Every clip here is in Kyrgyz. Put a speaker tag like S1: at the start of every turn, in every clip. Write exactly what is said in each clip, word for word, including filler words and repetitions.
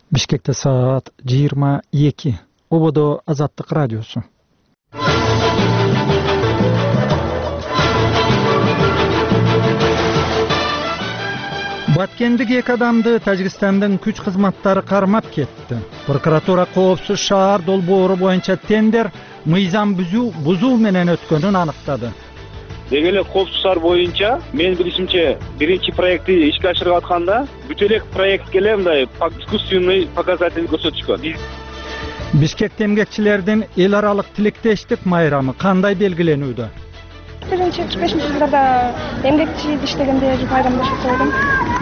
S1: Бишкекте саат жыйырма эки. Ободо Азаттык радиосу. Баткендик эки адамды Тажикстандын күч кызматтары кармап кетти. Прокуратура коопсуз шаар долбоору боюнча тендер мыйзам бузуу менен өткөнүн аныктады.
S2: Деги эле коопсуз шаар боюнча менин билишимче биринчи проектти ишке ашырып атканда бүт эле проектке эле мындай искусственный показатель көрсөтүшкөн.
S1: Бишкекте эмгекчилердин эл аралык тилектештик майрамы кандай белгиленүүдө?
S3: биринчи кырк бешинчи жылдарда эмгекчи иштегенде майрамдашып койдум.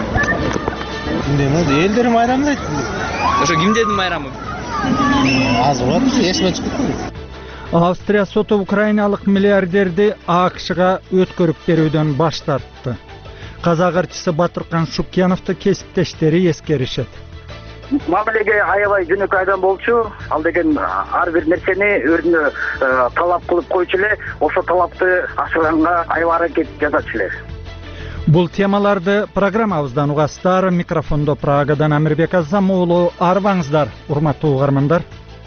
S4: Кимден элдер майрамы дейт.
S5: Ошо кимдердин майрамы?
S4: Аз болот, эсиме чыгып кетти.
S1: Австрия соту украиналык миллиардерди АКШга өткөрүп берүүдөн баш тартты. Казак ырчысы Батыркан Шукеновду кесиптештери эскеришет.
S6: Мамилеге аябай жөнөкөй адам болчу. Ал деген ар бир нерсени өзүнө талап кылып койчу эле, ошо талапты ашырганга аябай аракет жасачу эле.
S1: Бул темаларды программабыздан угасыздар. Микрофондо Прагадан Амирбек Азам уулу. Арбаңыздар, урматтуу угармандар.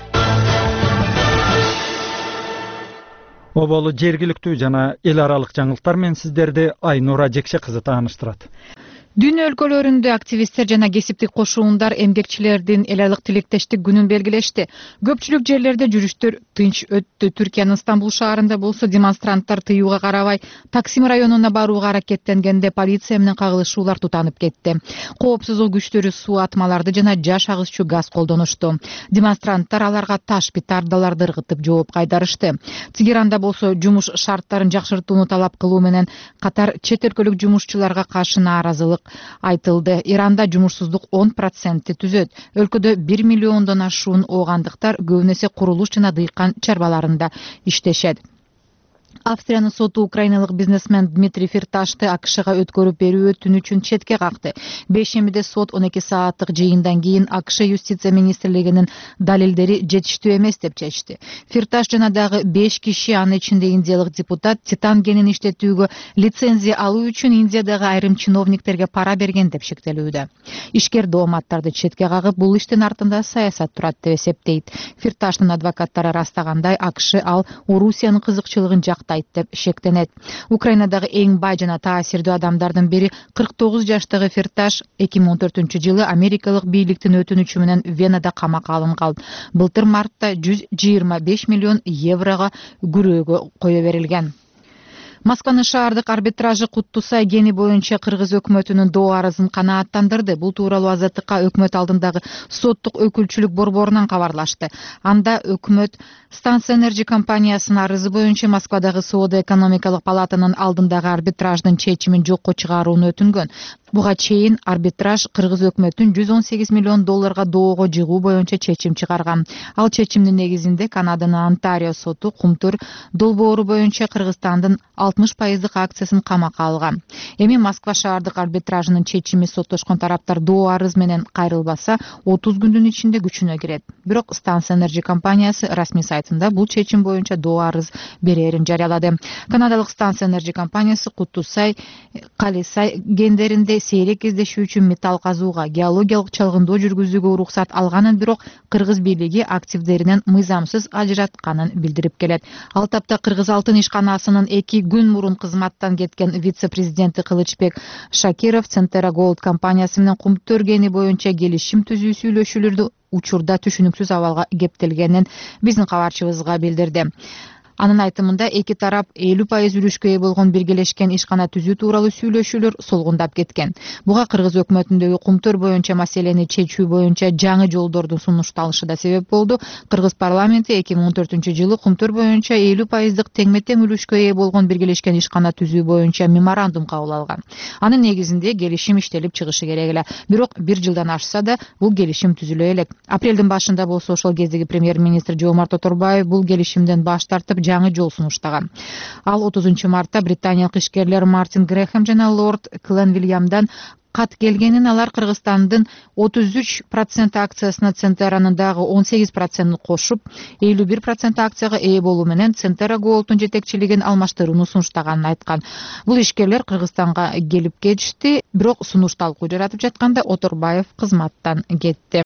S1: Оболу жергиликтүү жана эл аралык жаңылыктар менен сиздерди Айнура Жекше кызы тааныштырат.
S7: Дүйнө өлкөлөрүндө активисттер жана кесиптик кошуундар эмгекчилердин эл аралык тилектештик күнүн белгилешти. Көпчүлүк жерлерде жүрүштөр тынч өттү. Түркиянын Стамбул шаарында болсо демонстранттар тыюуга карабай Таксим районуна барууга аракеттенгенде полиция менен кагылышуулар тутанып кетти. Коопсуздук күчтөрү суу атмаларды жана жаш агызчу газ колдонушту. Демонстранттар аларга таш петардаларды ыргытып жооп кайдарышты. Тегеранда болсо жумуш шарттарын жакшыртууну талап кылуу менен катар чет өлкөлүк жумушчуларга каршы нааразылык айтылды. Иранда жумушсуздук он процентти түзөт. Өлкөдө бир миллиондон ашуун оогандыктар көбүн эсе курулуш жана дыйкан чарбаларында иштешет. Австриянын соту украиналык бизнесмен Дмитрий Фирташты АКШга өткөрүп берүү өтүнү үчүн четке какты. Бейшембиде сот он эки сааттык жыйындан кийин АКШ юстиция министрлигинин далилдери жетиштүү эмес деп чечти. Фирташ жана дагы беш киши, анын ичинде индиялык депутат, титан кенин иштетүүгө лицензия алуу үчүн Индиядагы айрым чиновниктерге пара берген деп шектелүүдө. Ишкер дооматтарды четке кагып, бул иштин артында саясат турат деп эсептейт. Фирташтын адвокаттары растагандай, АКШ ал Орусиянын кызыкчылыгын жактайт деп шектенет. Украинадагы эң бай жана таасирдүү адамдардын бири кырк тогуз жаштагы Фирташ эки миң он төртүнчү жылы америкалык бийликтин өтүнүчү менен Венада камакка алынган. Былтыр мартта жүз жыйырма беш миллион еврого күрөөгө кое берилген. Москванын шаардык арбитражы Куттусай кени боюнча Кыргыз өкмөтүнүн доо арызын канааттандырды. Бул тууралуу Азаттыкка өкмөт алдындагы соттук өкүлчүлүк борборунан кабарлашты. Анда өкмөт Станция Энерджи компаниясынын арызы боюнча Москвадагы соода-экономикалык палатанын алдындагы арбитраждын чечимин жокко чыгарууну өтүнгөн. Буга чейин арбитраж Кыргыз өкмөтүн жүз он сегиз миллион долларга доого жыгуу боюнча чечим чыгарган. Ал чечимдин негизинде Канаданын Онтарио соту Кумтур долбоору боюнча Кыргызстандын алтымыш пайыздык акциясын камакка алган. Эми Москва шаардык арбитражынын чечими соттошкон тараптар доо арыз менен кайрылбаса, отуз күндүн ичинде күчүнө кирет. Бирок Станция Энерджи компаниясы расмий сайтында бул чечим боюнча доо арыз берерин жарыялады. Канадалык Станция Энерджи компаниясы Куттусай, Калисай кендеринде сейрек кездешүү үчүн металл казууга, геологиялык чалгындоо жүргүзүүгө уруксат алганын, бирок Кыргыз бийлиги активдеринен мыйзамсыз ажыратканын билдирип келет. Ал тапта Кыргыз алтын ишканасынын эки күн мурун кызматтан кеткен вице-президенти Кылычбек Шакиров Центера Голд компаниясы менен Кумтөр кени боюнча келишим түзүү сүйлөшүүлөрдү учурда түшүнүксүз абалга кептелгенин биздин кабарчыбызга билдирди. Анын айтымында эки тарап элүү пайыз үлүшкө ээ болгон биргелешкен ишкана түзүү тууралуу сүйлөшүүлөр солгундап кеткен. Буга Кыргыз өкмөтүндөгү Кумтөр боюнча маселени чечүү боюнча жаңы жолдордун сунушталышы да себеп болду. Кыргыз парламенти эки миң он төртүнчү жылы Кумтөр боюнча элүү пайыздык теңме-тең үлүшкө ээ болгон биргелешкен ишкана түзүү боюнча меморандум кабыл алган. Анын негизинде келишим иштелип чыгышы керек эле. Бирок бир жылдан ашса да бул келишим түзүлө элек. Апрелдин башында болсо ошол кездеги премьер-министр Жомарт Оторбаев бул келишимден баш тартып жаңы жол сунуштаган. Ал отузунчу мартта британиялык ишкерлер Мартин Грэхэм жана лорд Клен Вильямдан кат келгенин, алар Кыргызстандын отуз үч процент акциясына Центеранын дагы он сегиз процентин кошуп, элүү бир процент акцияга ээ болуу менен Центера Голдтун жетекчилигин алмаштырууну сунуштаганын айткан. Бул ишкерлер Кыргызстанга келип кетишти, бирок сунуш талкуу жаратып жатканда Оторбаев кызматтан кетти.